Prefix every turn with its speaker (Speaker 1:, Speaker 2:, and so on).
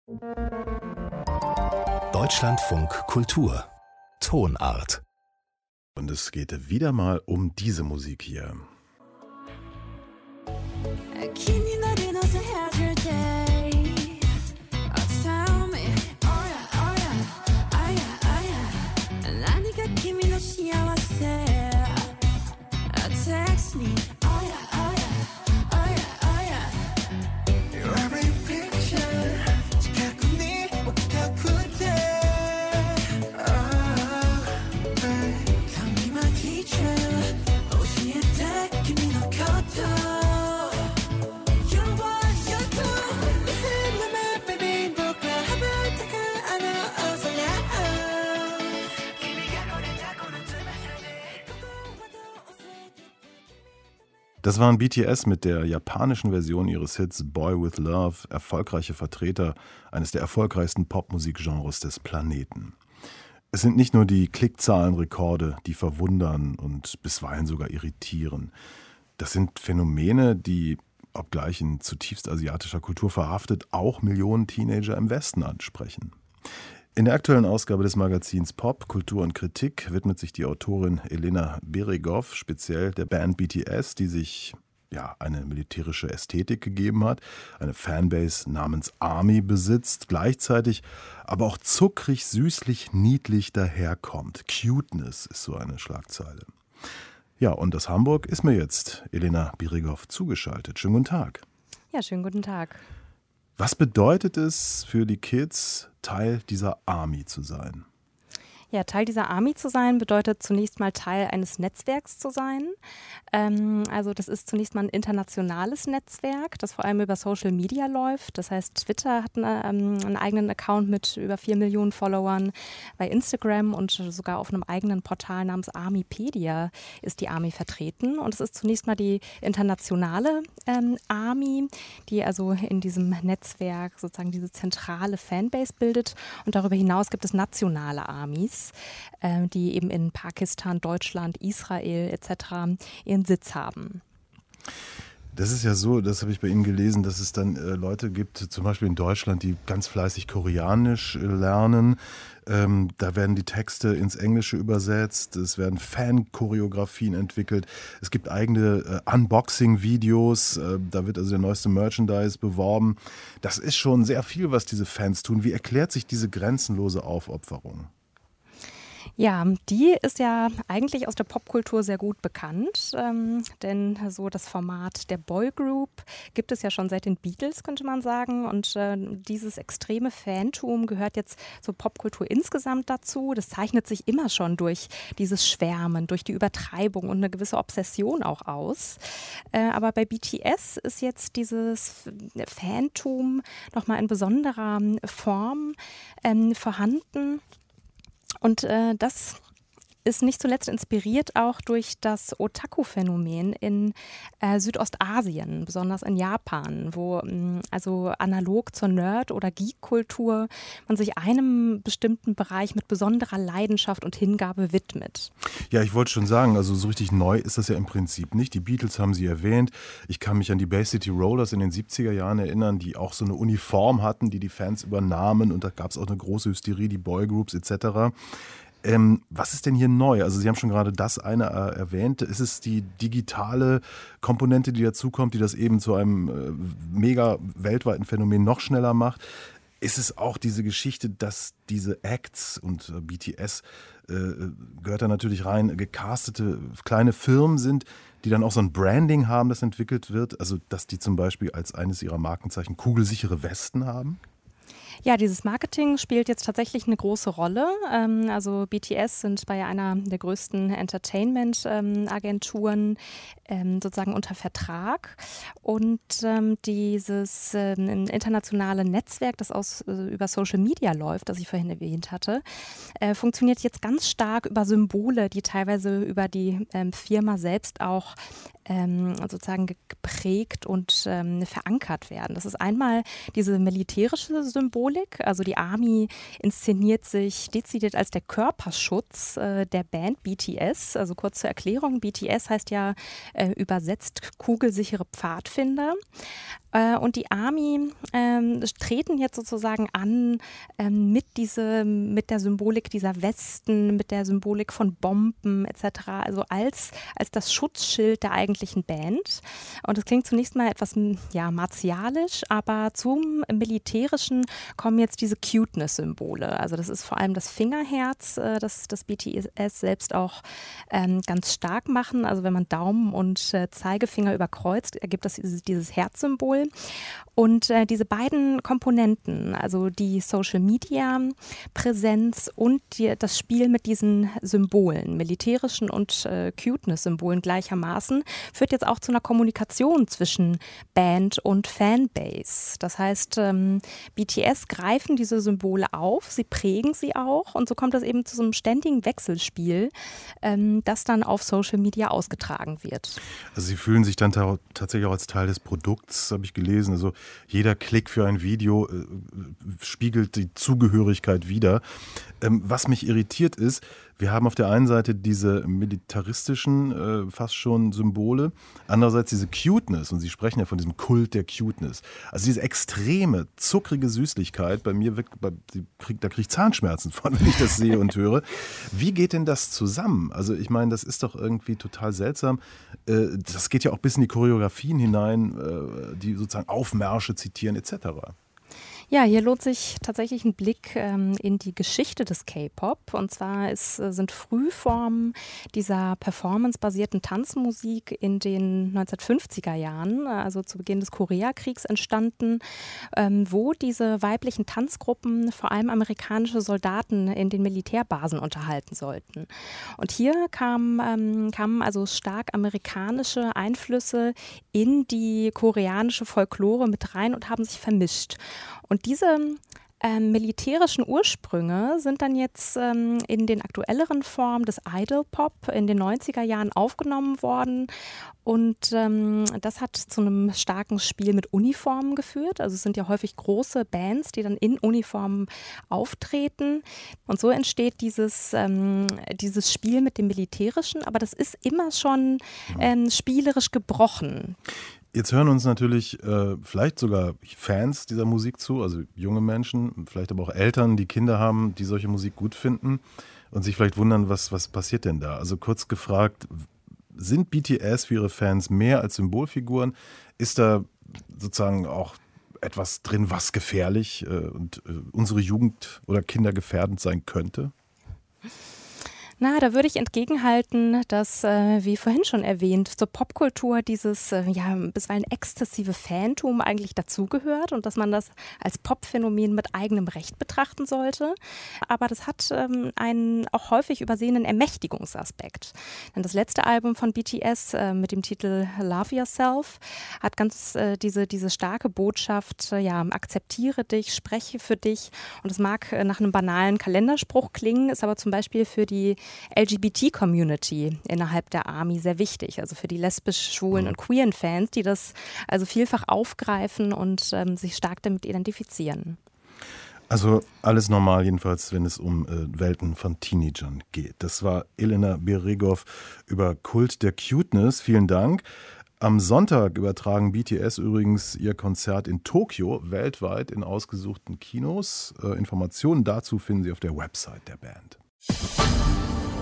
Speaker 1: Deutschlandfunk Kultur Tonart.
Speaker 2: Und es geht wieder mal um diese Musik hier. Das waren BTS mit der japanischen Version ihres Hits Boy with Love, erfolgreiche Vertreter eines der erfolgreichsten Popmusikgenres des Planeten. Es sind nicht nur die Klickzahlenrekorde, die verwundern und bisweilen sogar irritieren. Das sind Phänomene, die, obgleich in zutiefst asiatischer Kultur verhaftet, auch Millionen Teenager im Westen ansprechen. In der aktuellen Ausgabe des Magazins Pop, Kultur und Kritik widmet sich die Autorin Elena Beregow speziell der Band BTS, die sich eine militärische Ästhetik gegeben hat, eine Fanbase namens ARMY besitzt, gleichzeitig aber auch zuckrig, süßlich, niedlich daherkommt. Cuteness ist so eine Schlagzeile. Ja, und aus Hamburg ist mir jetzt Elena Beregow zugeschaltet. Schönen guten Tag.
Speaker 3: Ja, schönen guten Tag.
Speaker 2: Was bedeutet es für die Kids, Teil dieser ARMY zu sein?
Speaker 3: Ja, Teil dieser ARMY zu sein bedeutet zunächst mal Teil eines Netzwerks zu sein. Also das ist zunächst mal ein internationales Netzwerk, das vor allem über Social Media läuft. Das heißt, Twitter hat einen eigenen Account mit über 4 Millionen Followern. Bei Instagram und sogar auf einem eigenen Portal namens Armypedia ist die ARMY vertreten. Und es ist zunächst mal die internationale ARMY, die also in diesem Netzwerk sozusagen diese zentrale Fanbase bildet. Und darüber hinaus gibt es nationale ARMYs, die eben in Pakistan, Deutschland, Israel etc. ihren Sitz haben.
Speaker 2: Das ist ja so, das habe ich bei Ihnen gelesen, dass es dann Leute gibt, zum Beispiel in Deutschland, die ganz fleißig Koreanisch lernen. Da werden die Texte ins Englische übersetzt, es werden Fan-Choreografien entwickelt, es gibt eigene Unboxing-Videos, da wird also der neueste Merchandise beworben. Das ist schon sehr viel, was diese Fans tun. Wie erklärt sich diese grenzenlose Aufopferung?
Speaker 3: Ja, die ist ja eigentlich aus der Popkultur sehr gut bekannt, denn so das Format der Boygroup gibt es ja schon seit den Beatles, könnte man sagen. Und dieses extreme Fantum gehört jetzt zur Popkultur insgesamt dazu. Das zeichnet sich immer schon durch dieses Schwärmen, durch die Übertreibung und eine gewisse Obsession auch aus. Aber bei BTS ist jetzt dieses Fantum nochmal in besonderer Form vorhanden. Und das ist nicht zuletzt inspiriert auch durch das Otaku-Phänomen in Südostasien, besonders in Japan, wo also analog zur Nerd- oder Geek-Kultur man sich einem bestimmten Bereich mit besonderer Leidenschaft und Hingabe widmet.
Speaker 2: Ja, ich wollte schon sagen, also so richtig neu ist das ja im Prinzip nicht. Die Beatles haben Sie erwähnt. Ich kann mich an die Bay City Rollers in den 70er Jahren erinnern, die auch so eine Uniform hatten, die Fans übernahmen, und da gab es auch eine große Hysterie, die Boygroups etc. Was ist denn hier neu? Also Sie haben schon gerade das eine erwähnt. Ist es die digitale Komponente, die dazukommt, die das eben zu einem mega weltweiten Phänomen noch schneller macht? Ist es auch diese Geschichte, dass diese Acts und BTS gehört da natürlich rein, gecastete kleine Firmen sind, die dann auch so ein Branding haben, das entwickelt wird? Also dass die zum Beispiel als eines ihrer Markenzeichen kugelsichere Westen haben?
Speaker 3: Ja, dieses Marketing spielt jetzt tatsächlich eine große Rolle. Also BTS sind bei einer der größten Entertainment-Agenturen sozusagen unter Vertrag. Und dieses internationale Netzwerk, das über Social Media läuft, das ich vorhin erwähnt hatte, funktioniert jetzt ganz stark über Symbole, die teilweise über die Firma selbst auch sozusagen geprägt und verankert werden. Das ist einmal diese militärische Symbolik, also die ARMY inszeniert sich dezidiert als der Körperschutz der Band BTS. Also kurz zur Erklärung, BTS heißt ja übersetzt kugelsichere Pfadfinder. Und die ARMY treten jetzt sozusagen an mit der Symbolik dieser Westen, mit der Symbolik von Bomben etc., also als das Schutzschild der eigentlichen Band. Und das klingt zunächst mal etwas martialisch, aber zum Militärischen kommen jetzt diese Cuteness-Symbole. Also das ist vor allem das Fingerherz, das BTS selbst auch ganz stark machen. Also wenn man Daumen und Zeigefinger überkreuzt, ergibt das dieses Herzsymbol. Und diese beiden Komponenten, also die Social-Media-Präsenz und das Spiel mit diesen Symbolen, militärischen und Cuteness-Symbolen gleichermaßen, führt jetzt auch zu einer Kommunikation zwischen Band und Fanbase. Das heißt, BTS greifen diese Symbole auf, sie prägen sie auch und so kommt das eben zu so einem ständigen Wechselspiel, das dann auf Social Media ausgetragen wird.
Speaker 2: Also Sie fühlen sich dann tatsächlich auch als Teil des Produkts, habe ich gelesen. Also jeder Klick für ein Video spiegelt die Zugehörigkeit wider. Was mich irritiert ist, wir haben auf der einen Seite diese militaristischen fast schon Symbole, andererseits diese Cuteness, und Sie sprechen ja von diesem Kult der Cuteness. Also diese extreme, zuckrige Süßlichkeit, da kriege ich Zahnschmerzen von, wenn ich das sehe und höre. Wie geht denn das zusammen? Also ich meine, das ist doch irgendwie total seltsam. Das geht ja auch bis in die Choreografien hinein, die sozusagen Aufmärsche zitieren etc.
Speaker 3: Ja, hier lohnt sich tatsächlich ein Blick in die Geschichte des K-Pop. Und zwar sind Frühformen dieser performancebasierten Tanzmusik in den 1950er Jahren, also zu Beginn des Koreakriegs, entstanden, wo diese weiblichen Tanzgruppen vor allem amerikanische Soldaten in den Militärbasen unterhalten sollten. Und hier kamen also stark amerikanische Einflüsse in die koreanische Folklore mit rein und haben sich vermischt. Und diese militärischen Ursprünge sind dann jetzt in den aktuelleren Formen des Idol-Pop in den 90er Jahren aufgenommen worden. Und das hat zu einem starken Spiel mit Uniformen geführt. Also es sind ja häufig große Bands, die dann in Uniformen auftreten. Und so entsteht dieses Spiel mit dem Militärischen. Aber das ist immer schon spielerisch gebrochen.
Speaker 2: Jetzt hören uns natürlich vielleicht sogar Fans dieser Musik zu, also junge Menschen, vielleicht aber auch Eltern, die Kinder haben, die solche Musik gut finden und sich vielleicht wundern, was passiert denn da? Also kurz gefragt, sind BTS für ihre Fans mehr als Symbolfiguren? Ist da sozusagen auch etwas drin, was gefährlich und unsere Jugend oder Kinder gefährdend sein könnte?
Speaker 3: Na, da würde ich entgegenhalten, dass, wie vorhin schon erwähnt, zur Popkultur dieses bisweilen exzessive Fantum eigentlich dazugehört und dass man das als Popphänomen mit eigenem Recht betrachten sollte. Aber das hat einen auch häufig übersehenen Ermächtigungsaspekt. Denn das letzte Album von BTS mit dem Titel Love Yourself hat ganz diese starke Botschaft, akzeptiere dich, spreche für dich. Und es mag nach einem banalen Kalenderspruch klingen, ist aber zum Beispiel für die LGBT-Community innerhalb der ARMY sehr wichtig, also für die lesbisch, schwulen und queeren Fans, die das also vielfach aufgreifen und sich stark damit identifizieren.
Speaker 2: Also alles normal, jedenfalls, wenn es um Welten von Teenagern geht. Das war Elena Beregow über Kult der Cuteness. Vielen Dank. Am Sonntag übertragen BTS übrigens ihr Konzert in Tokio weltweit in ausgesuchten Kinos. Informationen dazu finden Sie auf der Website der Band.